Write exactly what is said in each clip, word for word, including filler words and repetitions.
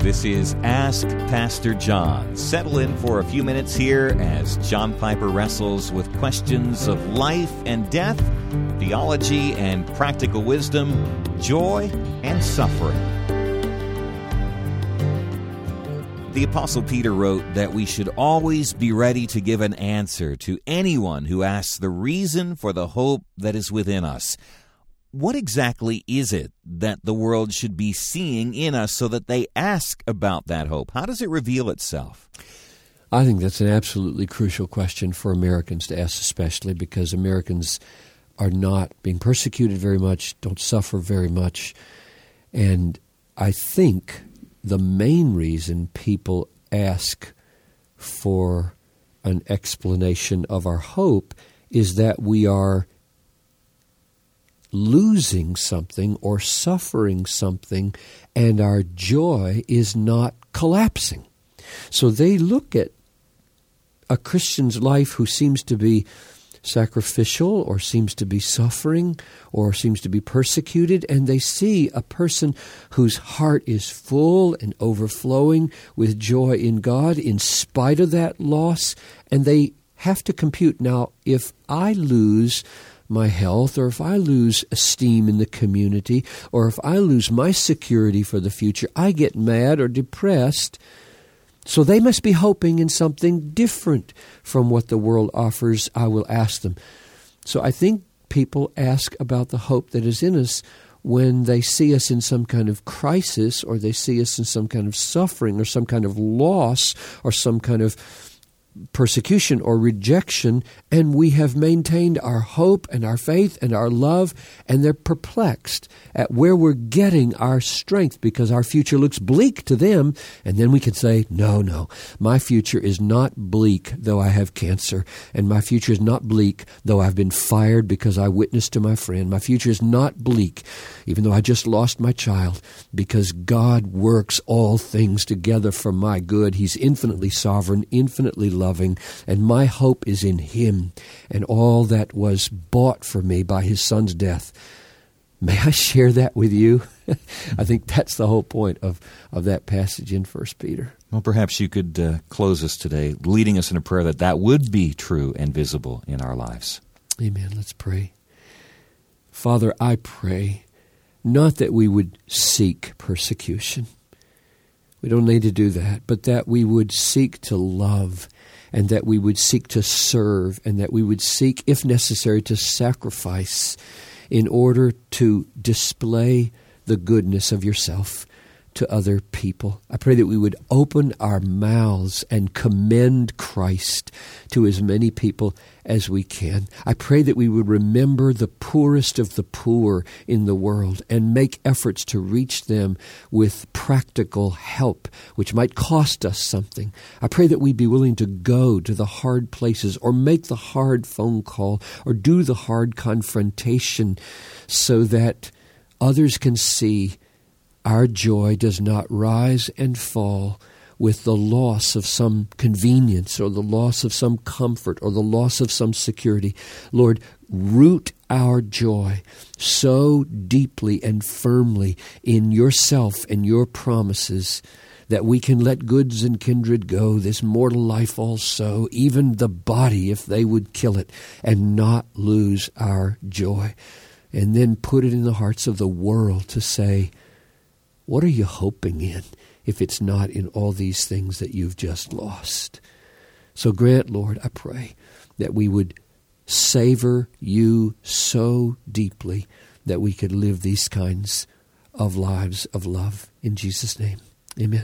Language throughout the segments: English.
This is Ask Pastor John. Settle in for a few minutes here as John Piper wrestles with questions of life and death, theology and practical wisdom, joy and suffering. The Apostle Peter wrote that we should always be ready to give an answer to anyone who asks the reason for the hope that is within us. What exactly is it that the world should be seeing in us so that they ask about that hope? How does it reveal itself? I think that's an absolutely crucial question for Americans to ask, especially because Americans are not being persecuted very much, don't suffer very much. And I think the main reason people ask for an explanation of our hope is that we are losing something or suffering something, and our joy is not collapsing. So they look at a Christian's life who seems to be sacrificial or seems to be suffering or seems to be persecuted, and they see a person whose heart is full and overflowing with joy in God in spite of that loss, and they have to compute, now, if I lose my health, or if I lose esteem in the community, or if I lose my security for the future, I get mad or depressed. So they must be hoping in something different from what the world offers, I will ask them. So I think people ask about the hope that is in us when they see us in some kind of crisis, or they see us in some kind of suffering, or some kind of loss, or some kind of persecution or rejection, and we have maintained our hope and our faith and our love, and they're perplexed at where we're getting our strength because our future looks bleak to them. And then we can say, no, no, my future is not bleak though I have cancer, and my future is not bleak though I've been fired because I witnessed to my friend. My future is not bleak even though I just lost my child, because God works all things together for my good. He's infinitely sovereign, infinitely loving, and my hope is in Him and all that was bought for me by His Son's death. May I share that with you? I think that's the whole point of, of that passage in First Peter. Well, perhaps you could uh, close us today, leading us in a prayer that that would be true and visible in our lives. Amen. Let's pray. Father, I pray not that we would seek persecution. We don't need to do that, but that we would seek to love, and that we would seek to serve, and that we would seek, if necessary, to sacrifice in order to display the goodness of yourself to other people. I pray that we would open our mouths and commend Christ to as many people as we can. I pray that we would remember the poorest of the poor in the world and make efforts to reach them with practical help, which might cost us something. I pray that we'd be willing to go to the hard places, or make the hard phone call, or do the hard confrontation, so that others can see our joy does not rise and fall with the loss of some convenience, or the loss of some comfort, or the loss of some security. Lord, root our joy so deeply and firmly in yourself and your promises that we can let goods and kindred go, this mortal life also, even the body if they would kill it, and not lose our joy. And then put it in the hearts of the world to say, what are you hoping in if it's not in all these things that you've just lost? So grant, Lord, I pray, that we would savor you so deeply that we could live these kinds of lives of love. In Jesus' name, amen.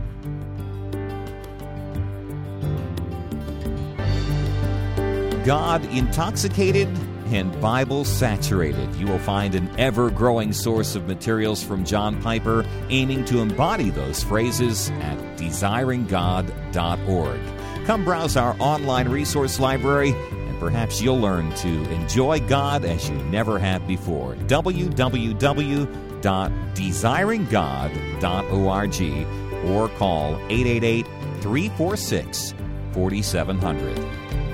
God intoxicated and Bible saturated. You will find an ever-growing source of materials from John Piper aiming to embody those phrases at desiring god dot org. Come browse our online resource library, and perhaps you'll learn to enjoy God as you never have before. w w w dot desiring god dot org, or call eight eight eight, three four six, four seven zero zero.